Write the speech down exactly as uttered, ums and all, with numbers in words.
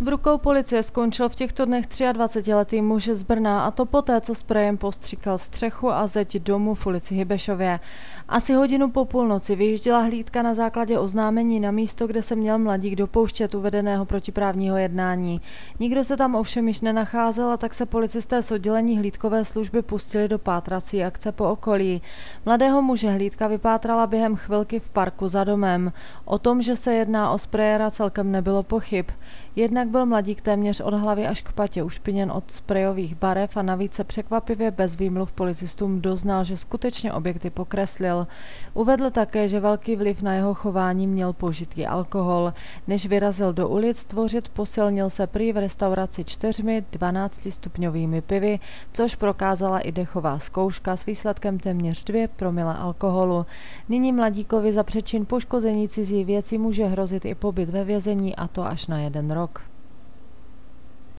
V rukou policie skončil v těchto dnech dvacetiletý muž z Brna, a to poté, co sprejem postříkal střechu a zeď domu v ulici Hybešově. Asi hodinu po půlnoci vyjížděla hlídka na základě oznámení na místo, kde se měl mladík dopouštět uvedeného protiprávního jednání. Nikdo se tam ovšem již nenacházel, a tak se policisté z oddělení hlídkové služby pustili do pátrací akce po okolí. Mladého muže hlídka vypátrala během chvilky v parku za domem. O tom, že se jedná o sprejera, celkem nebylo pochyb. Jednak byl mladík téměř od hlavy až k patě ušpiněn od sprejových barev a navíc se překvapivě bez výmluv policistům doznal, že skutečně objekty pokreslil. Uvedl také, že velký vliv na jeho chování měl použitý alkohol. Než vyrazil do ulic tvořit, posilnil se prý v restauraci čtyřmi dvanáctistupňovými pivy, což prokázala i dechová zkouška s výsledkem téměř dvě promile alkoholu. Nyní mladíkovi za přečin poškození cizí věci může hrozit i pobyt ve vězení, a to až na jeden rok.